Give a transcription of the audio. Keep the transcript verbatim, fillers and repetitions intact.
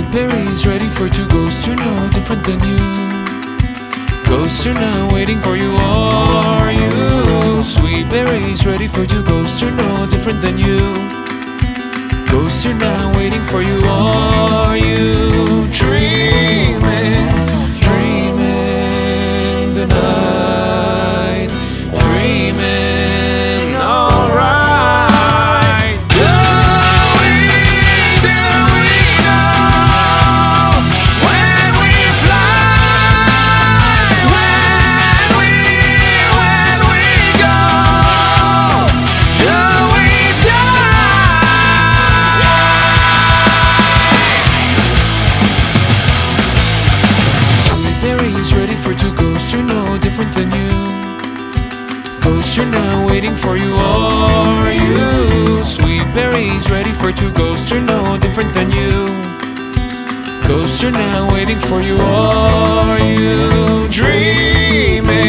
berries ready for two ghosts who know different than you. Ghosts are now waiting for you, are you? Sweet berries ready for two ghosts who know different than you. Ghosts are now waiting for you, are you? Dreaming, dreaming the night, dreaming alright. Do we, do we know when we fly, when we, when we go? Do we berries ready for two ghosts who know different than you. Ghosts are now waiting for you, are you? Sweet berries ready for two ghosts who know different than you. Ghosts are now waiting for you, are you? Dreaming